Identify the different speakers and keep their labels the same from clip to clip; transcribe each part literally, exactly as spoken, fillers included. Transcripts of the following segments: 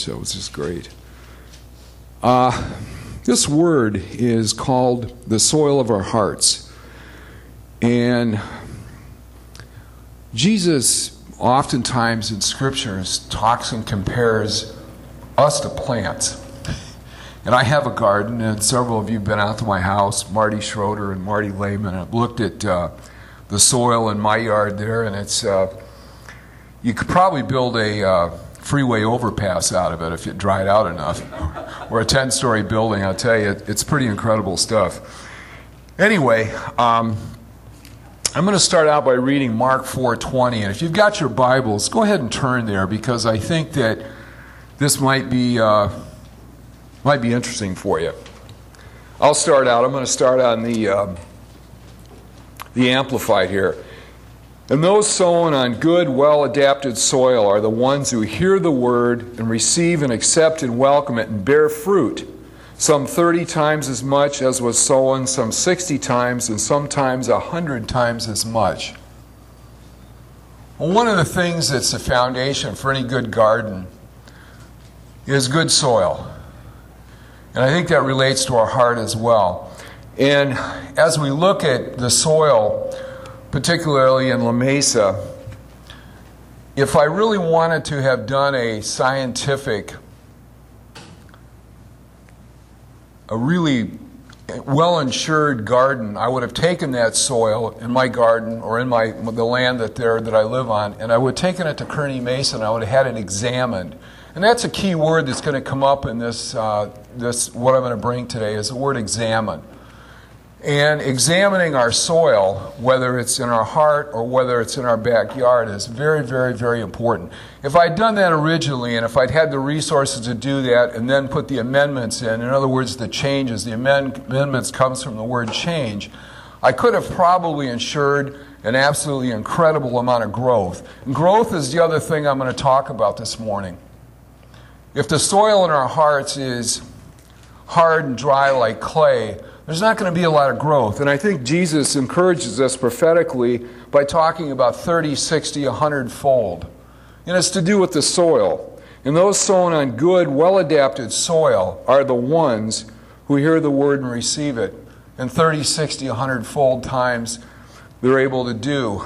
Speaker 1: So it's just great. Uh, this word is called the soil of our hearts. And Jesus oftentimes in scriptures talks and compares us to plants. And I have a garden, and several of you have been out to my house, Marty Schroeder and Marty Lehman. I've looked at uh, the soil in my yard there, and it's uh, you could probably build a uh, freeway overpass out of it if it dried out enough. Or a ten-story building, I'll tell you, it's pretty incredible stuff. Anyway, um, I'm going to start out by reading Mark four twenty, and if you've got your Bibles, go ahead and turn there, because I think that this might be uh, might be interesting for you. I'll start out. I'm going to start on the uh, the Amplified here. And those sown on good, well-adapted soil are the ones who hear the word and receive and accept and welcome it and bear fruit, some thirty times as much as was sown, some sixty times, and sometimes a hundred times as much. Well, one of the things that's the foundation for any good garden is good soil. And I think that relates to our heart as well. And as we look at the soil, particularly in La Mesa, if I really wanted to have done a scientific, a really well-insured garden, I would have taken that soil in my garden or in my the land that there that I live on, and I would have taken it to Kearny Mesa and I would have had it examined. And that's a key word that's going to come up in this, uh, this what I'm going to bring today is the word examine. And examining our soil, whether it's in our heart or whether it's in our backyard, is very, very, very important. If I'd done that originally, and if I'd had the resources to do that and then put the amendments in, in other words, the changes, the amend- amendments comes from the word change, I could have probably ensured an absolutely incredible amount of growth. And growth is the other thing I'm going to talk about this morning. If the soil in our hearts is hard and dry like clay, there's not going to be a lot of growth. And I think Jesus encourages us prophetically by talking about thirty, sixty, a hundred fold. And it's to do with the soil. And those sown on good, well-adapted soil are the ones who hear the word and receive it. And thirty, sixty, a hundred fold times they're able to do.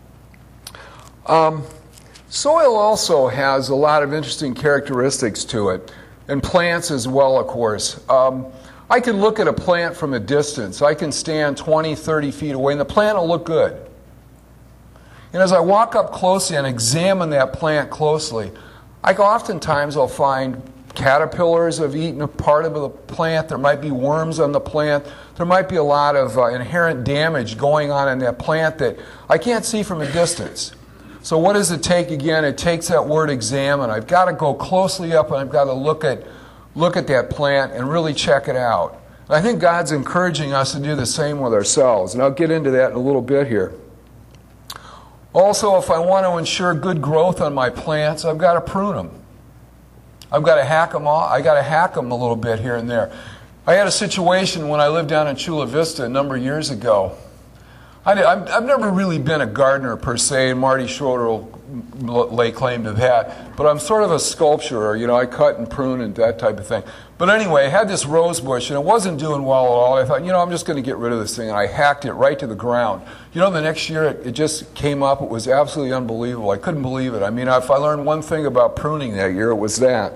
Speaker 1: Um, soil also has a lot of interesting characteristics to it. And plants as well, of course. Um, I can look at a plant from a distance. I can stand twenty, thirty feet away, and the plant will look good. And as I walk up closely and examine that plant closely, I oftentimes I'll find caterpillars have eaten a part of the plant. There might be worms on the plant. There might be a lot of uh, inherent damage going on in that plant that I can't see from a distance. So what does it take again? It takes that word examine. I've got to go closely up and I've got to look at look at that plant and really check it out. And I think God's encouraging us to do the same with ourselves. And I'll get into that in a little bit here. Also, if I want to ensure good growth on my plants, I've got to prune them. I've got to hack them off. I've got to hack them a little bit here and there. I had a situation when I lived down in Chula Vista a number of years ago. I did, I've, I've never really been a gardener per se, and Marty Schroeder will lay claim to that, but I'm sort of a sculpturer. You know, I cut and prune and that type of thing. But anyway, I had this rose bush, and it wasn't doing well at all. I thought, you know, I'm just going to get rid of this thing, and I hacked it right to the ground. You know, the next year it, it just came up. It was absolutely unbelievable. I couldn't believe it. I mean, if I learned one thing about pruning that year, it was that.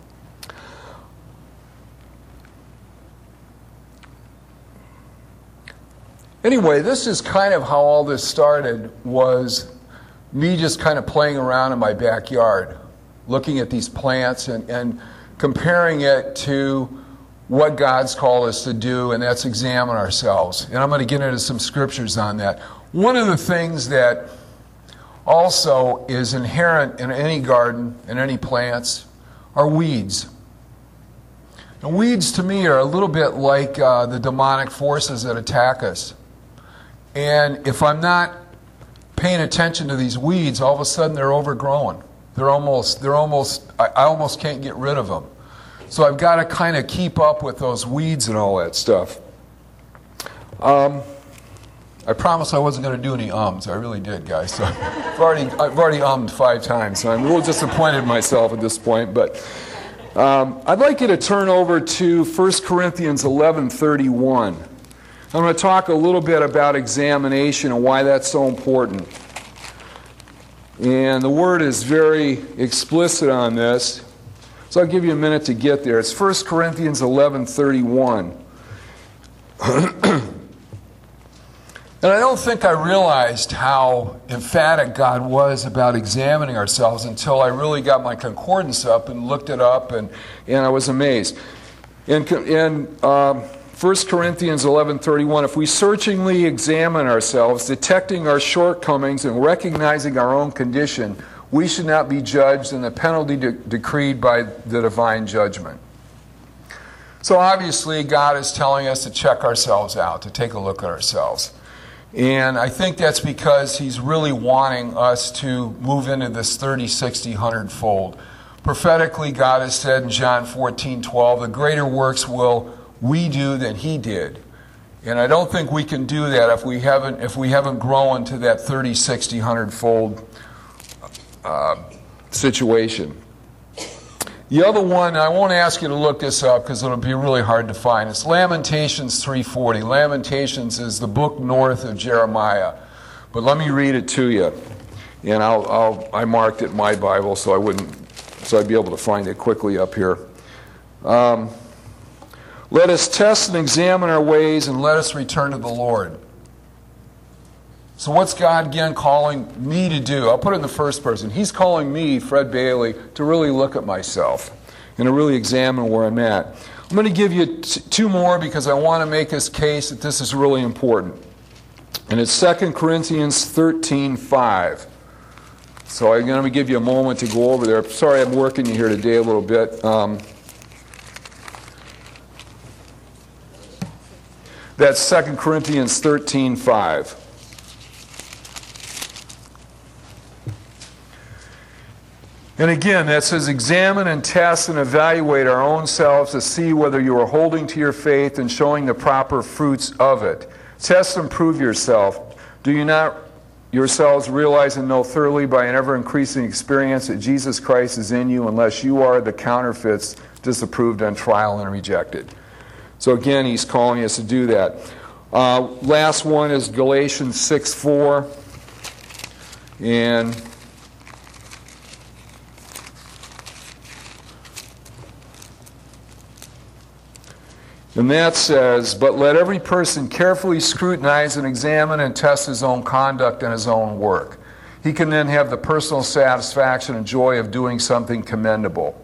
Speaker 1: Anyway, this is kind of how all this started, was me just kind of playing around in my backyard, looking at these plants and, and comparing it to what God's called us to do, and that's examine ourselves. And I'm going to get into some scriptures on that. One of the things that also is inherent in any garden, in any plants, are weeds. And weeds to me are a little bit like uh, the demonic forces that attack us. And if I'm not paying attention to these weeds, all of a sudden they're overgrown. They're almost, they're almost, I, I almost can't get rid of them. So I've got to kind of keep up with those weeds and all that stuff. Um, I promised I wasn't going to do any ums. I really did, guys. So I've already, I've already ummed five times, so I'm a little disappointed in myself at this point. But Um, I'd like you to turn over to First Corinthians eleven thirty-one. I'm going to talk a little bit about examination and why that's so important. And the Word is very explicit on this, so I'll give you a minute to get there. It's First Corinthians eleven thirty-one. And I don't think I realized how emphatic God was about examining ourselves until I really got my concordance up and looked it up, and, and I was amazed. In, in um, First Corinthians eleven thirty-one, if we searchingly examine ourselves, detecting our shortcomings and recognizing our own condition, we should not be judged in the penalty de- decreed by the divine judgment. So obviously, God is telling us to check ourselves out, to take a look at ourselves. And I think that's because he's really wanting us to move into this thirty, sixty, one hundred fold. Prophetically, God has said in John fourteen twelve, the greater works will we do than he did. And I don't think we can do that if we haven't if we haven't grown to that thirty, sixty, one hundred fold uh, situation. The other one, I won't ask you to look this up because it'll be really hard to find. It's Lamentations three forty. Lamentations is the book north of Jeremiah. But let me read it to you. And I'll, I'll, I marked it in my Bible so I wouldn't, so I'd be able to find it quickly up here. Um, let us test and examine our ways, and let us return to the Lord. So what's God again calling me to do? I'll put it in the first person. He's calling me, Fred Bailey, to really look at myself and to really examine where I'm at. I'm going to give you t- two more because I want to make this case that this is really important. And it's Second Corinthians thirteen five. So I'm going to give you a moment to go over there. Sorry I'm working you here today a little bit. Um, that's Second Corinthians thirteen five. And again, that says, examine and test and evaluate our own selves to see whether you are holding to your faith and showing the proper fruits of it. Test and prove yourself. Do you not yourselves realize and know thoroughly by an ever-increasing experience that Jesus Christ is in you unless you are the counterfeits disapproved on trial and rejected? So again, he's calling us to do that. Uh, last one is Galatians six four. And And that says, but let every person carefully scrutinize and examine and test his own conduct and his own work. He can then have the personal satisfaction and joy of doing something commendable.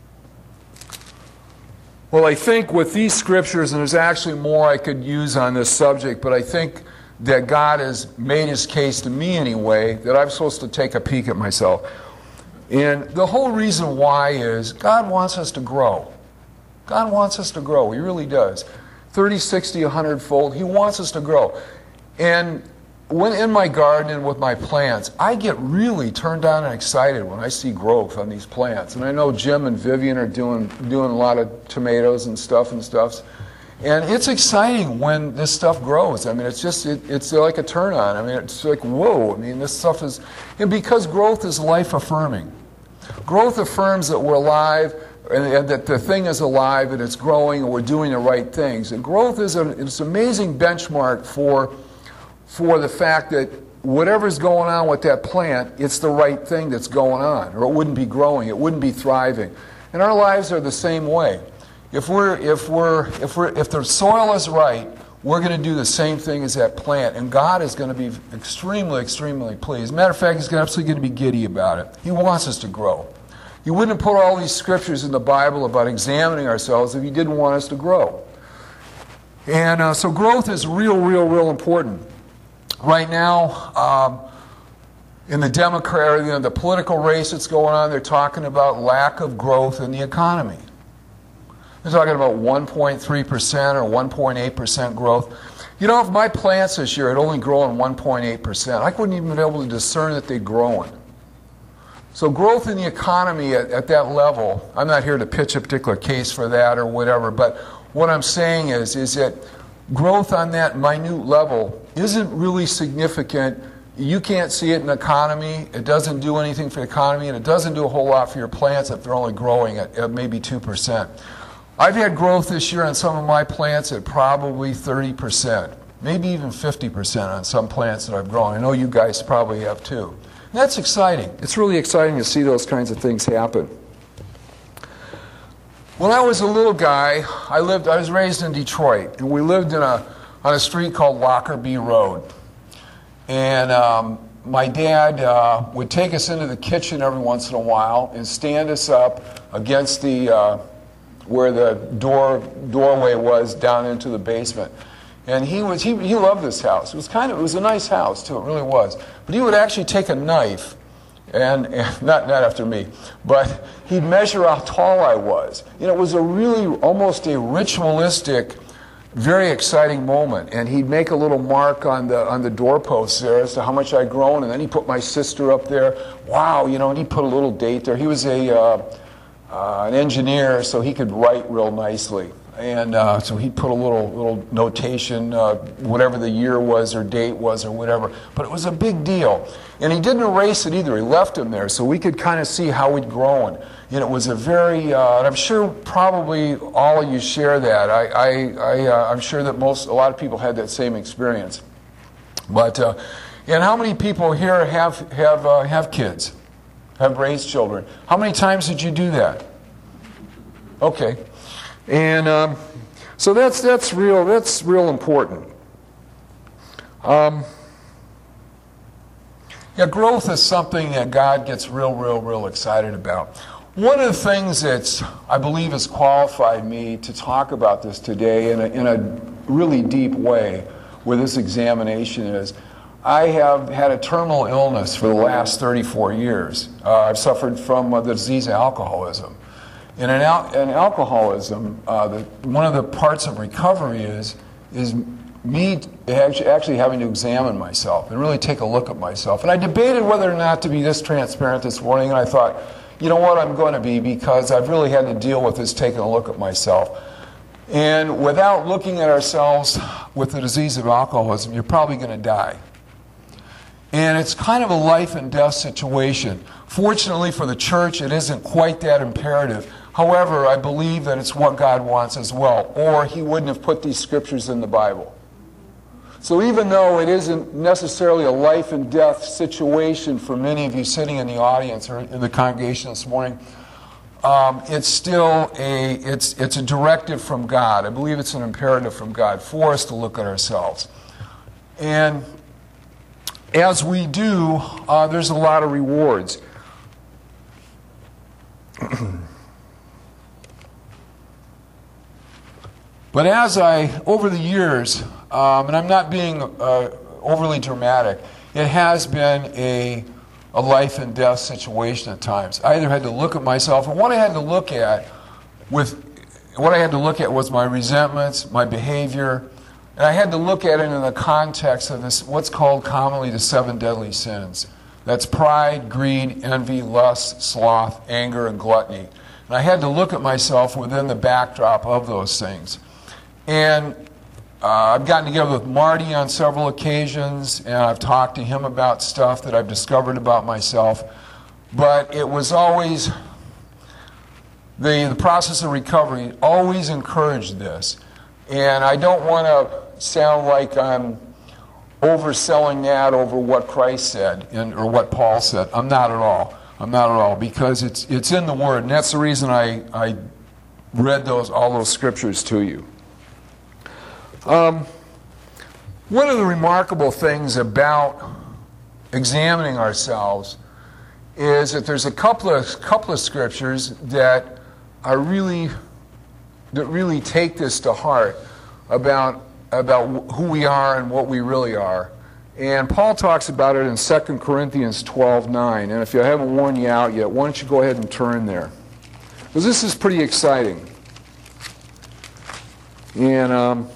Speaker 1: Well, I think with these scriptures, and there's actually more I could use on this subject, but I think that God has made his case to me anyway, that I'm supposed to take a peek at myself. And the whole reason why is God wants us to grow. God wants us to grow. He really does. thirty, sixty, one hundred fold. He wants us to grow. And when in my garden and with my plants, I get really turned on and excited when I see growth on these plants. And I know Jim and Vivian are doing doing a lot of tomatoes and stuff and stuff. And it's exciting when this stuff grows. I mean, it's just, it, it's like a turn on. I mean, it's like, whoa. I mean, this stuff is, and because growth is life affirming. Growth affirms that we're alive, and that the thing is alive and it's growing and we're doing the right things. And growth is an, it's an amazing benchmark for, for the fact that whatever's going on with that plant, it's the right thing that's going on, or it wouldn't be growing, it wouldn't be thriving. And our lives are the same way. If we're, if we're, if we're, if the soil is right, we're going to do the same thing as that plant, and God is going to be extremely, extremely pleased. As a matter of fact, He's absolutely going to be giddy about it. He wants us to grow. You wouldn't put all these scriptures in the Bible about examining ourselves if He didn't want us to grow. And uh, so growth is real, real, real important. Right now, um, in the Democrat, you know, the political race that's going on, they're talking about lack of growth in the economy. They're talking about one point three percent or one point eight percent growth. You know, if my plants this year had only grown one point eight percent, I wouldn't even been able to discern that they'd grown. So growth in the economy at, at that level, I'm not here to pitch a particular case for that or whatever, but what I'm saying is, is that growth on that minute level isn't really significant You can't see it in the economy. It doesn't do anything for the economy, and it doesn't do a whole lot for your plants if they're only growing at, at maybe two percent. I've had growth this year on some of my plants at probably thirty percent, maybe even fifty percent on some plants that I've grown. I know you guys probably have too. And that's exciting. It's really exciting to see those kinds of things happen. When I was a little guy, I lived. I was raised in Detroit, and we lived in a on a street called Lockerbie Road. And um, my dad uh, would take us into the kitchen every once in a while and stand us up against the uh, where the door doorway was down into the basement. And he was he he loved this house. It was kind of it was a nice house too. It really was. But he would actually take a knife. And, and not not after me, but he'd measure how tall I was. You know, it was a really almost a ritualistic, very exciting moment. And he'd make a little mark on the on the doorpost there as to how much I'd grown, and then he put my sister up there. Wow, you know, and he put a little date there. He was a uh, uh, an engineer, so he could write real nicely. And uh, so he'd put a little little notation, uh, whatever the year was or date was or whatever. But it was a big deal. And he didn't erase it either. He left him there so we could kind of see how we'd grown. And it was a very, uh, and I'm sure probably all of you share that. I, I, I, uh, I'm sure that most, a lot of people had that same experience. But, uh, and how many people here have, have, uh, have kids, have raised children? How many times did you do that? Okay. And um, so that's that's real that's real important. Um, yeah, growth is something that God gets real, real, real excited about. One of the things that's I believe has qualified me to talk about this today in a, in a really deep way with this examination is I have had a terminal illness for the last thirty-four years. Uh, I've suffered from uh, the disease of alcoholism. And in, al in alcoholism, uh, the, one of the parts of recovery is is me actually, actually having to examine myself and really take a look at myself. And I debated whether or not to be this transparent this morning, and I thought, you know what, I'm going to be, because I've really had to deal with this taking a look at myself. And without looking at ourselves with the disease of alcoholism, you're probably going to die. And it's kind of a life and death situation. Fortunately for the church, it isn't quite that imperative. However, I believe that it's what God wants as well, or He wouldn't have put these scriptures in the Bible. So even though it isn't necessarily a life and death situation for many of you sitting in the audience or in the congregation this morning, um, it's still a it's it's a directive from God. I believe it's an imperative from God for us to look at ourselves. And as we do, uh, there's a lot of rewards. But as I, over the years, um, and I'm not being uh, overly dramatic, it has been a, a life and death situation at times. I either had to look at myself, and what I had to look at with, what I had to look at was my resentments, my behavior, and I had to look at it in the context of this, what's called commonly the seven deadly sins. That's pride, greed, envy, lust, sloth, anger, and gluttony. And I had to look at myself within the backdrop of those things. And uh, I've gotten together with Marty on several occasions, and I've talked to him about stuff that I've discovered about myself. But it was always, the, the process of recovery always encouraged this. And I don't want to sound like I'm overselling that over what Christ said and, or what Paul said. I'm not at all. I'm not at all, because it's it's in the Word, and that's the reason I, I read those all those scriptures to you. Um, one of the remarkable things about examining ourselves is that there's a couple of couple of scriptures that are really that really take this to heart about about who we are and what we really are. And Paul talks about it in Second Corinthians twelve nine. And if I haven't worn you out yet, why don't you go ahead and turn there? Because this is pretty exciting. And um,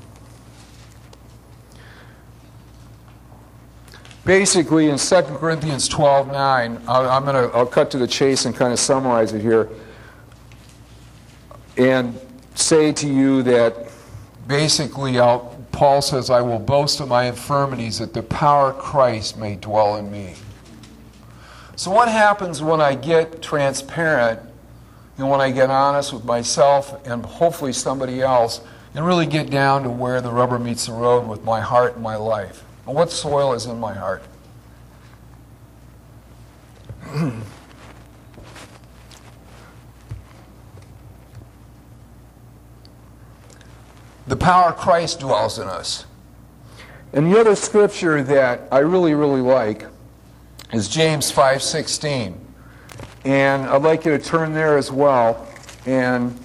Speaker 1: basically in Second Corinthians twelve nine, I'm going to I'll cut to the chase and kind of summarize it here and say to you that basically I'll Paul says, I will boast of my infirmities that the power of Christ may dwell in me. So what happens when I get transparent and when I get honest with myself and hopefully somebody else and really get down to where the rubber meets the road with my heart and my life? And what soil is in my heart? The power of Christ dwells in us. And the other scripture that I really, really like is James five sixteen. And I'd like you to turn there as well. And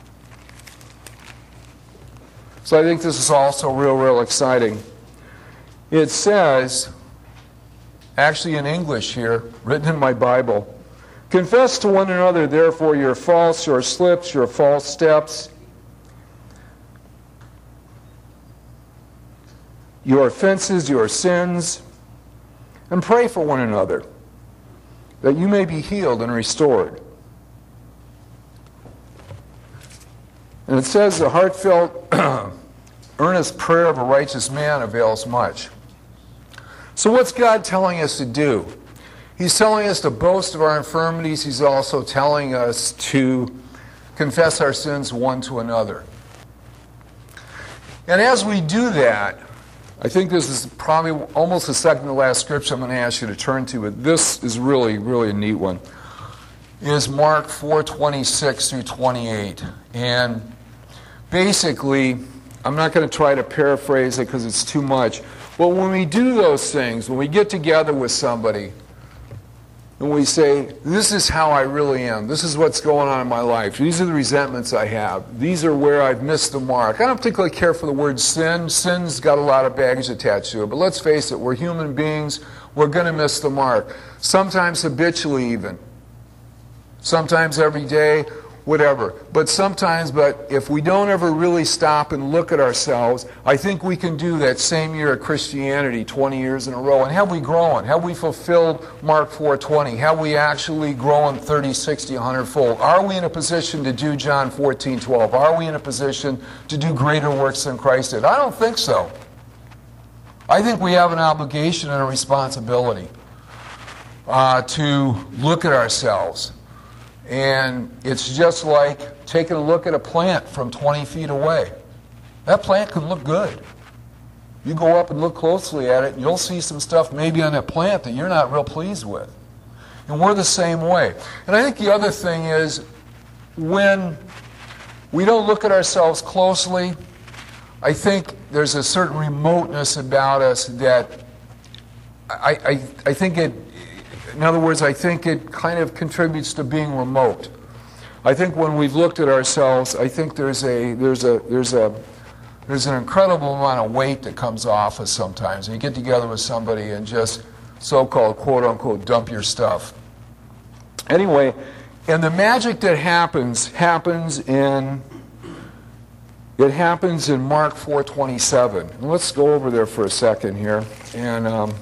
Speaker 1: so I think this is also real, real exciting. It says, actually in English here, written in my Bible, confess to one another, therefore, your faults, your slips, your false steps, your offenses, your sins, and pray for one another, that you may be healed and restored. And it says, the heartfelt, earnest prayer of a righteous man avails much. So what's God telling us to do? He's telling us to boast of our infirmities. He's also telling us to confess our sins one to another. And as we do that, I think this is probably almost the second to last scripture I'm going to ask you to turn to, but this is really, really a neat one. It is Mark four twenty-six through twenty-eight. And basically, I'm not going to try to paraphrase it because it's too much. But when we do those things, when we get together with somebody, and we say, this is how I really am. This is what's going on in my life. These are the resentments I have. These are where I've missed the mark. I don't particularly care for the word sin. Sin's got a lot of baggage attached to it. But let's face it, we're human beings. We're going to miss the mark. Sometimes habitually even. Sometimes every day, whatever. But sometimes, but if we don't ever really stop and look at ourselves, I think we can do that same year of Christianity twenty years in a row. And have we grown? Have we fulfilled Mark four twenty? Have we actually grown thirty, sixty, one hundred fold? Are we in a position to do John fourteen twelve? Are we in a position to do greater works than Christ did? I don't think so. I think we have an obligation and a responsibility uh, to look at ourselves. And it's just like taking a look at a plant from twenty feet away. That plant can look good. You go up and look closely at it, and you'll see some stuff maybe on that plant that you're not real pleased with. And we're the same way. And I think the other thing is, when we don't look at ourselves closely, I think there's a certain remoteness about us that I, I, I think it In other words, I think it kind of contributes to being remote. I think when we've looked at ourselves, I think there's a there's a there's a there's an incredible amount of weight that comes off us sometimes. You get together with somebody and just so-called quote unquote dump your stuff. Anyway, and the magic that happens happens in it happens in Mark four twenty-seven. And let's go over there for a second here and. Um,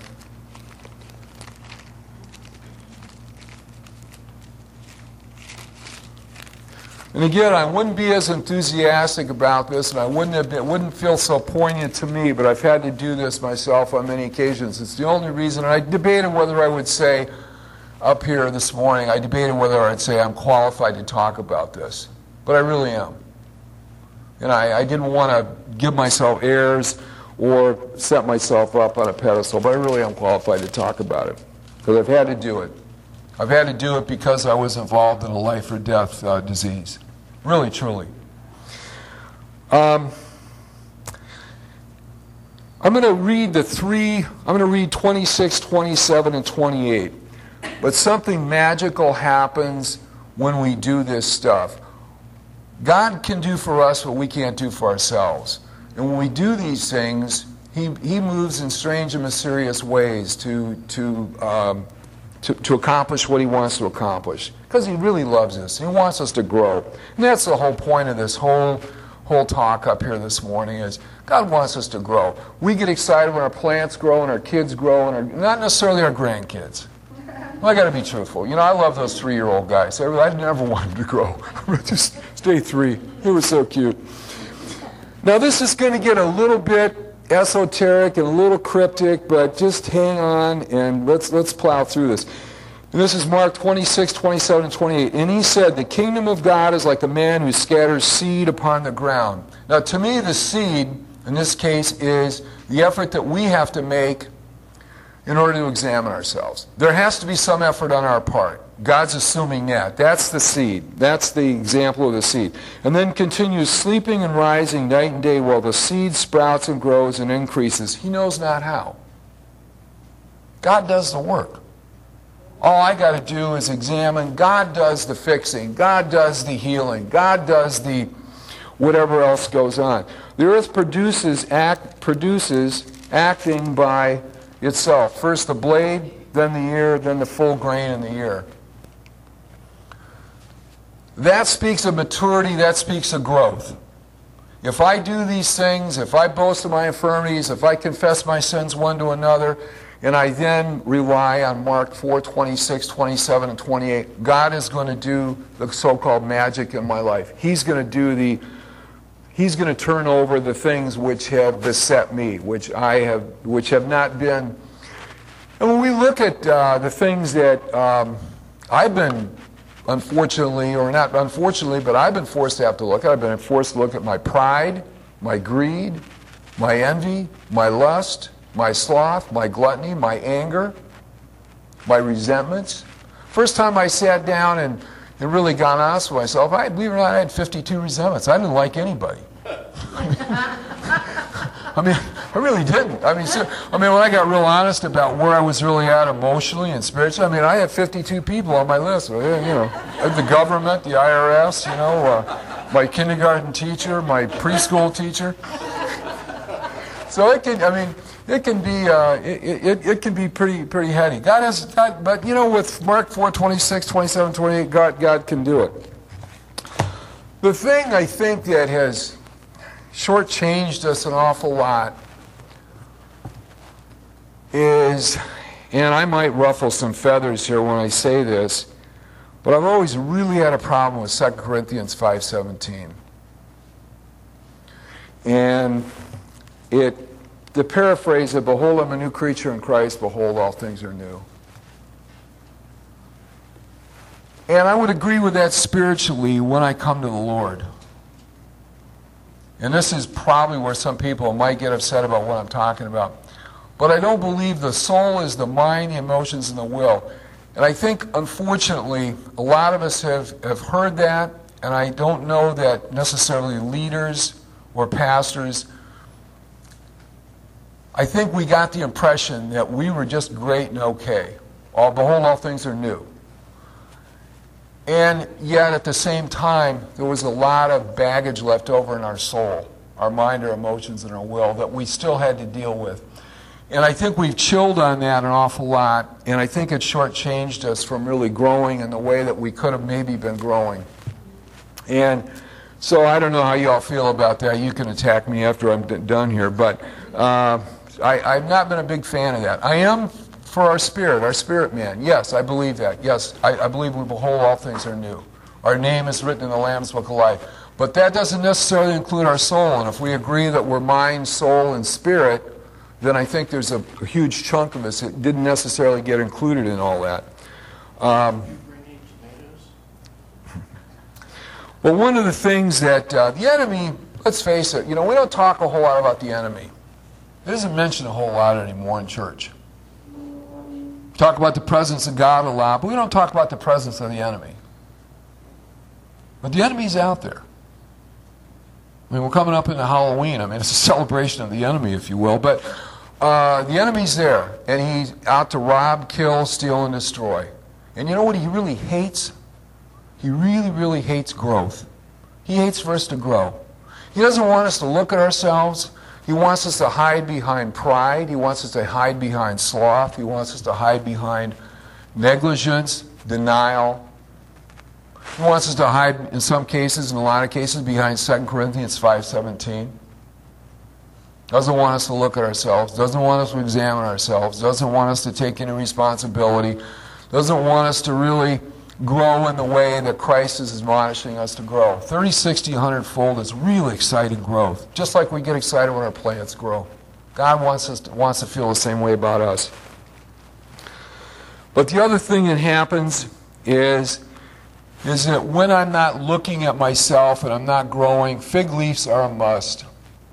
Speaker 1: And again, I wouldn't be as enthusiastic about this, and I wouldn't have been, it wouldn't feel so poignant to me, but I've had to do this myself on many occasions. It's the only reason. And I debated whether I would say up here this morning, I debated whether I'd say I'm qualified to talk about this. But I really am. And I, I didn't want to give myself airs or set myself up on a pedestal, but I really am qualified to talk about it because I've had to do it. I've had to do it because I was involved in a life or death uh, disease. Really, truly. Um, I'm going to read the three, I'm going to read twenty-six, twenty-seven, and twenty-eight. But something magical happens when we do this stuff. God can do for us what we can't do for ourselves. And when we do these things, He, he moves in strange and mysterious ways to... to um, To, to accomplish what He wants to accomplish. Because He really loves us. He wants us to grow. And that's the whole point of this whole, whole talk up here this morning is God wants us to grow. We get excited when our plants grow and our kids grow, and our, not necessarily our grandkids. Well, I got to be truthful. You know, I love those three-year-old guys. I, I never wanted to grow. Just stay three. It was so cute. Now, this is going to get a little bit esoteric and a little cryptic, but just hang on and let's let's plow through this. And this is Mark twenty-six, twenty-seven, and twenty-eight. And he said, the kingdom of God is like a man who scatters seed upon the ground. Now, to me, the seed, in this case, is the effort that we have to make in order to examine ourselves. There has to be some effort on our part. God's assuming that. That's the seed. That's the example of the seed. And then continues sleeping and rising night and day while the seed sprouts and grows and increases. He knows not how. God does the work. All I got to do is examine. God does the fixing. God does the healing. God does the whatever else goes on. The earth produces act produces acting by itself. First the blade, then the ear, then the full grain in the ear. That speaks of maturity, that speaks of growth. If I do these things, if I boast of my infirmities, if I confess my sins one to another, and I then rely on Mark four, twenty-six, twenty-seven, and twenty-eight, God is going to do the so-called magic in my life. He's going to do the, He's going to turn over the things which have beset me, which I have, which have not been. And when we look at uh, the things that um, I've been, unfortunately, or not unfortunately, but I've been forced to have to look at, I've been forced to look at my pride, my greed, my envy, my lust, my sloth, my gluttony, my anger, my resentments. First time I sat down and, and really got honest with myself, I believe it or not, I had fifty-two resentments. I didn't like anybody. I mean, I really didn't. I mean, so, I mean, when I got real honest about where I was really at emotionally and spiritually, I mean, I had fifty-two people on my list. You know, the government, the I R S, you know, uh, my kindergarten teacher, my preschool teacher. So it can, I mean, it can be, uh, it, it, it can be pretty, pretty heady. God has, God, but you know, with Mark four, twenty-six, twenty-seven, twenty-eight, God, God can do it. The thing I think that has shortchanged us an awful lot is, and I might ruffle some feathers here when I say this, but I've always really had a problem with Second Corinthians five seventeen. And it, the paraphrase of, behold, I'm a new creature in Christ, behold, all things are new. And I would agree with that spiritually when I come to the Lord. And this is probably where some people might get upset about what I'm talking about. But I don't believe the soul is the mind, the emotions, and the will. And I think, unfortunately, a lot of us have, have heard that, and I don't know that necessarily leaders or pastors. I think we got the impression that we were just great and okay. All, behold, all things are new. And yet, at the same time, there was a lot of baggage left over in our soul, our mind, our emotions, and our will that we still had to deal with. And I think we've chilled on that an awful lot, and I think it shortchanged us from really growing in the way that we could have maybe been growing. And so I don't know how you all feel about that. You can attack me after I'm d- done here, but uh, I, I've not been a big fan of that. I am for our spirit, our spirit man. Yes, I believe that. Yes, I, I believe we behold all things are new. Our name is written in the Lamb's Book of Life. But that doesn't necessarily include our soul. And if we agree that we're mind, soul, and spirit, then I think there's a, a huge chunk of us that didn't necessarily get included in all that. Um, well, one of the things that uh, the enemy, let's face it, you know, we don't talk a whole lot about the enemy. It isn't mentioned a whole lot anymore in church. Talk about the presence of God a lot, but we don't talk about the presence of the enemy. But the enemy's out there. I mean, we're coming up into Halloween. I mean, it's a celebration of the enemy, if you will. But uh, the enemy's there, and he's out to rob, kill, steal, and destroy. And you know what he really hates? He really, really hates growth. He hates for us to grow. He doesn't want us to look at ourselves. He wants us to hide behind pride. He wants us to hide behind sloth. He wants us to hide behind negligence, denial. He wants us to hide, in some cases, in a lot of cases, behind Second Corinthians five seventeen. Doesn't want us to look at ourselves. Doesn't want us to examine ourselves. Doesn't want us to take any responsibility. Doesn't want us to really grow in the way that Christ is admonishing us to grow. thirty, sixty, one hundred fold is really exciting growth. Just like we get excited when our plants grow. God wants us to, wants to feel the same way about us. But the other thing that happens is, is that when I'm not looking at myself and I'm not growing, fig leaves are a must.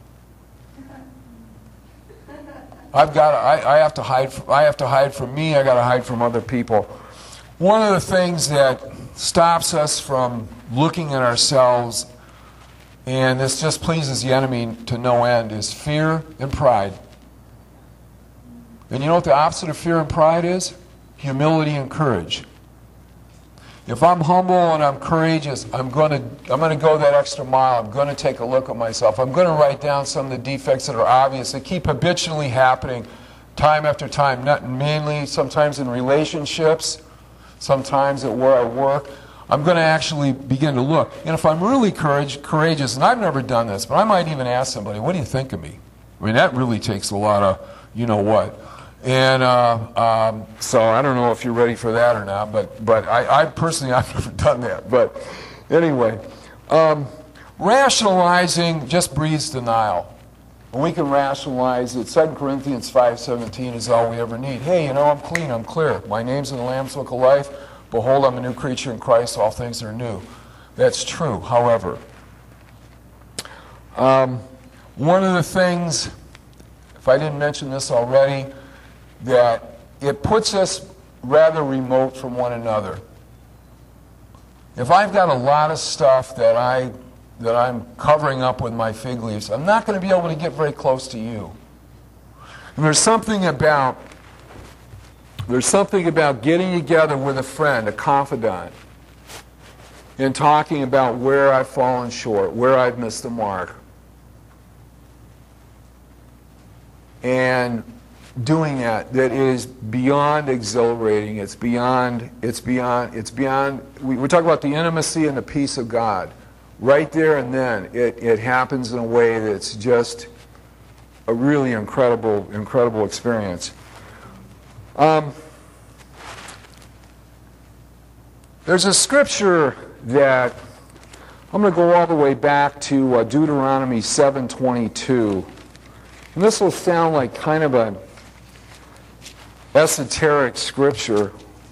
Speaker 1: I've got to, I, I have to hide. From, I have to hide from me. I got to hide from other people. One of the things that stops us from looking at ourselves, and this just pleases the enemy to no end, is fear and pride. And you know what the opposite of fear and pride is? Humility and courage. If I'm humble and I'm courageous, I'm going to I'm going to go that extra mile. I'm going to take a look at myself. I'm going to write down some of the defects that are obvious, that keep habitually happening time after time, not mainly sometimes in relationships, sometimes at where I work. I'm going to actually begin to look. And if I'm really courage, courageous, and I've never done this, but I might even ask somebody, what do you think of me? I mean, that really takes a lot of, you know what. And uh, um, so I don't know if you're ready for that or not, but, but I, I personally, I've never done that. But anyway, um, rationalizing just breeds denial. And we can rationalize it. Second Corinthians five seventeen is all we ever need. Hey, you know, I'm clean, I'm clear. My name's in the Lamb's Book of Life. Behold, I'm a new creature in Christ. All things are new. That's true. However, um, one of the things, if I didn't mention this already, that it puts us rather remote from one another. If I've got a lot of stuff that, I, that I'm covering up with my fig leaves, I'm not going to be able to get very close to you. And there's something about, there's something about getting together with a friend, a confidant, and talking about where I've fallen short, where I've missed the mark. And doing that, that is beyond exhilarating. It's beyond, it's beyond, it's beyond, we, we're talking about the intimacy and the peace of God. Right there and then, it, it happens in a way that's just a really incredible, incredible experience. Um, there's a scripture that, I'm going to go all the way back to uh, Deuteronomy seven twenty-two. And this will sound like kind of a esoteric scripture.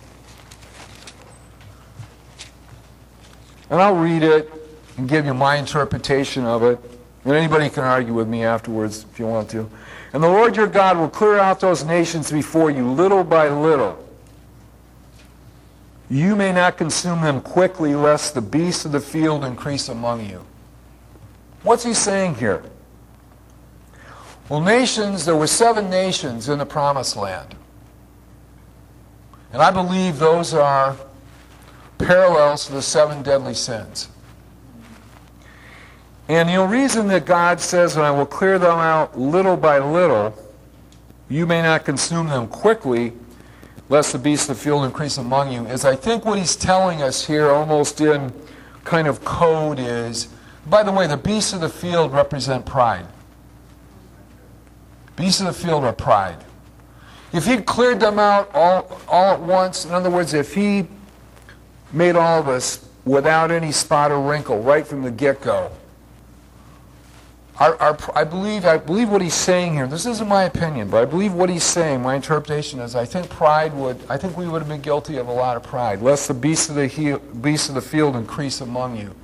Speaker 1: And I'll read it and give you my interpretation of it. And anybody can argue with me afterwards if you want to. And the Lord your God will clear out those nations before you little by little. You may not consume them quickly, lest the beasts of the field increase among you. What's he saying here? Well, nations, there were seven nations in the Promised Land. And I believe those are parallels to the seven deadly sins. And the reason that God says, and I will clear them out little by little, you may not consume them quickly, lest the beasts of the field increase among you, is I think what he's telling us here, almost in kind of code, is, by the way, the beasts of the field represent pride. Beasts of the field are pride. If he'd cleared them out all, all at once, in other words, if he made all of us without any spot or wrinkle right from the get-go, our, our, I believe I believe what he's saying here, this isn't my opinion, but I believe what he's saying, my interpretation is, I think pride would, I think we would have been guilty of a lot of pride, lest the beasts of the, he, beasts of the field increase among you.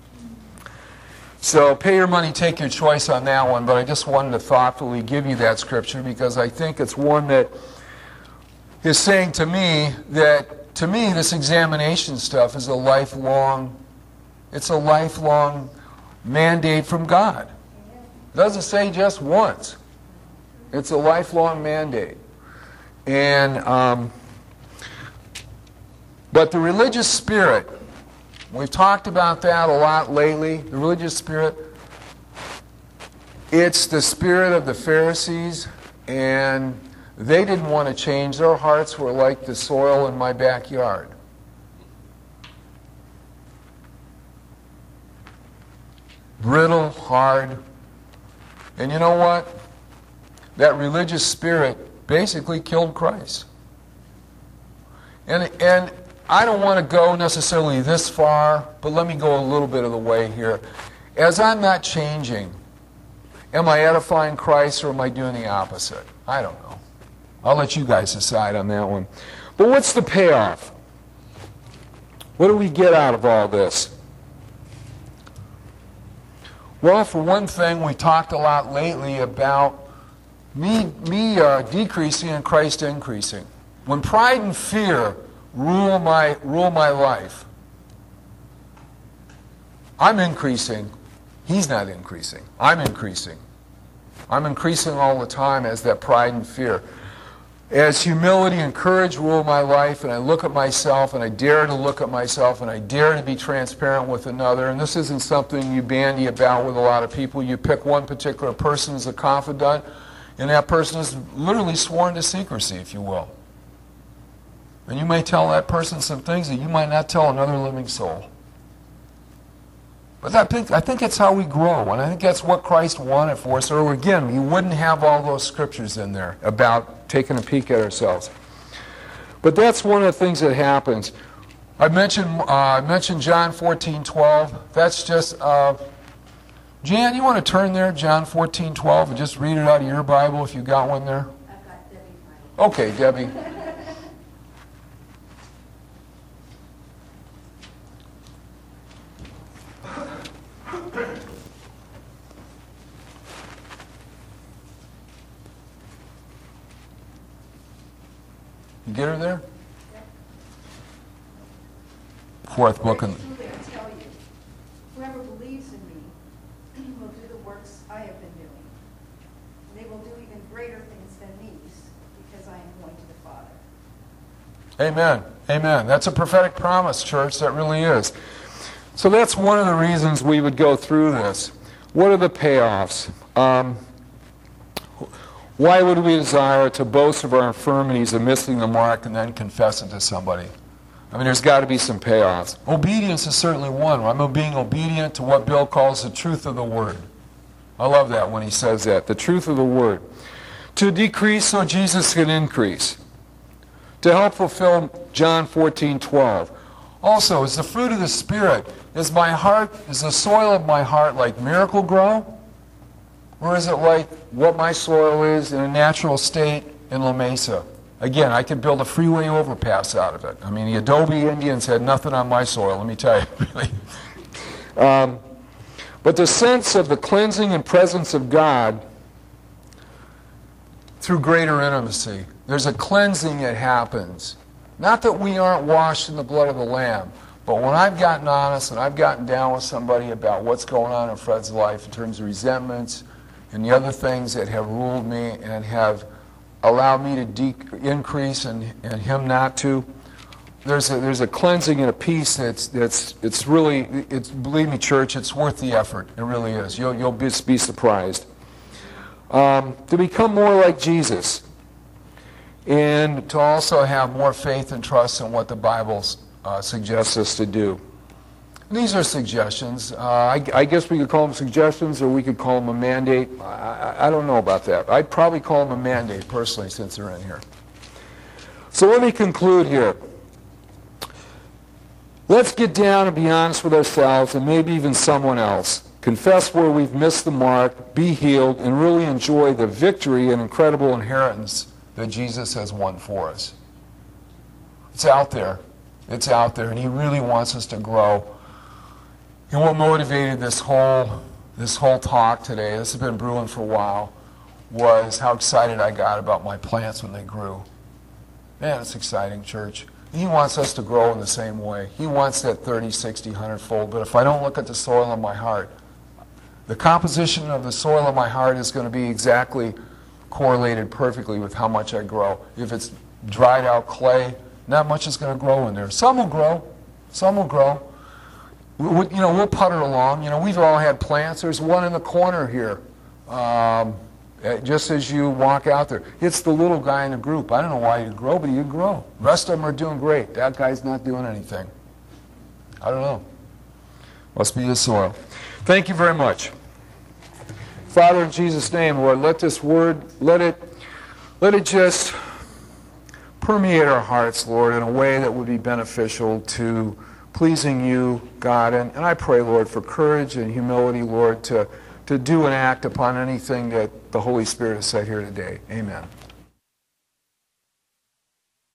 Speaker 1: So pay your money, take your choice on that one, but I just wanted to thoughtfully give you that scripture because I think it's one that is saying to me that, to me, this examination stuff is a lifelong, it's a lifelong mandate from God. It doesn't say just once. It's a lifelong mandate. And, um, but the religious spirit, we've talked about that a lot lately. The religious spirit, it's the spirit of the Pharisees, and they didn't want to change. Their hearts were like the soil in my backyard. Brittle, hard. And you know what? That religious spirit basically killed Christ. And, and I don't want to go necessarily this far, but let me go a little bit of the way here. As I'm not changing, Am I edifying Christ, or am I doing the opposite? I don't know. I'll let you guys decide on that one. But what's the payoff? What do we get out of all this? Well, for one thing, we talked a lot lately about me, me uh, decreasing and Christ increasing. When pride and fear rule my, rule my life, I'm increasing. He's not increasing. I'm increasing. I'm increasing all the time as that pride and fear. As humility and courage rule my life, and I look at myself, and I dare to look at myself, and I dare to be transparent with another, and this isn't something you bandy about with a lot of people. You pick one particular person as a confidant, and that person is literally sworn to secrecy, if you will. And you may tell that person some things that you might not tell another living soul. But I think, I think that's how we grow, and I think that's what Christ wanted for us. Or again, you wouldn't have all those scriptures in there about taking a peek at ourselves. But that's one of the things that happens. I mentioned, uh, I mentioned John fourteen twelve. That's just, uh, Jan, you want to turn there, John fourteen twelve, and just read it out of your Bible if you got one there?
Speaker 2: I've got Debbie's Bible.
Speaker 1: Okay, Debbie. You get her there?
Speaker 2: Yep.
Speaker 1: Fourth book in...
Speaker 2: Truly I tell you, whoever believes in me will do the works I have been doing. They will do even greater things than these, because I am going to the Father.
Speaker 1: Amen. Amen. That's a prophetic promise, church. That really is. So that's one of the reasons we would go through this. What are the payoffs? Um, why would we desire to boast of our infirmities and missing the mark and then confess it to somebody? I mean, there's got to be some payoffs. Obedience is certainly one. I'm being obedient to what Bill calls the truth of the Word. I love that when he says that, the truth of the Word. To decrease so Jesus can increase. To help fulfill John fourteen twelve. Also, is the fruit of the Spirit, is my heart, is the soil of my heart like Miracle Grow? Or is it like what my soil is in a natural state in La Mesa? Again, I could build a freeway overpass out of it. I mean, the Adobe Indians had nothing on my soil, let me tell you, really. Um, but the sense of the cleansing and presence of God through greater intimacy. There's a cleansing that happens. Not that we aren't washed in the blood of the Lamb, but when I've gotten honest and I've gotten down with somebody about what's going on in Fred's life in terms of resentments and the other things that have ruled me and have allowed me to de- increase and, and him not to, there's a, there's a cleansing and a peace that's, that's it's really, it's, believe me, church, it's worth the effort. It really is. You'll, you'll be, be surprised. Um, to become more like Jesus. And to also have more faith and trust in what the Bible uh, suggests us to do. These are suggestions. Uh, I, I guess we could call them suggestions, or we could call them a mandate. I, I, I don't know about that. I'd probably call them a mandate, personally, since they're in here. So let me conclude here. Let's get down and be honest with ourselves, and maybe even someone else. Confess where we've missed the mark, be healed, and really enjoy the victory and incredible inheritance that Jesus has won for us. It's out there. It's out there, and he really wants us to grow. And what motivated this whole this whole talk today, this has been brewing for a while, was how excited I got about my plants when they grew. Man, it's exciting, church. He wants us to grow in the same way. He wants that thirty, sixty, one hundred fold. But if I don't look at the soil of my heart, the composition of the soil of my heart is going to be exactly correlated perfectly with how much I grow. If it's dried out clay, not much is going to grow in there. Some will grow. Some will grow. We, we, you know, we'll putter along. You know, we've all had plants. There's one in the corner here. Um, just as you walk out there. It's the little guy in the group. I don't know why you grow, but you grow. The rest of them are doing great. That guy's not doing anything. I don't know. Must be the soil. Thank you very much. Father, in Jesus' name, Lord, let this word, let it, let it just permeate our hearts, Lord, in a way that would be beneficial to pleasing you, God. And, and I pray, Lord, for courage and humility, Lord, to to do and act upon anything that the Holy Spirit has said here today. Amen.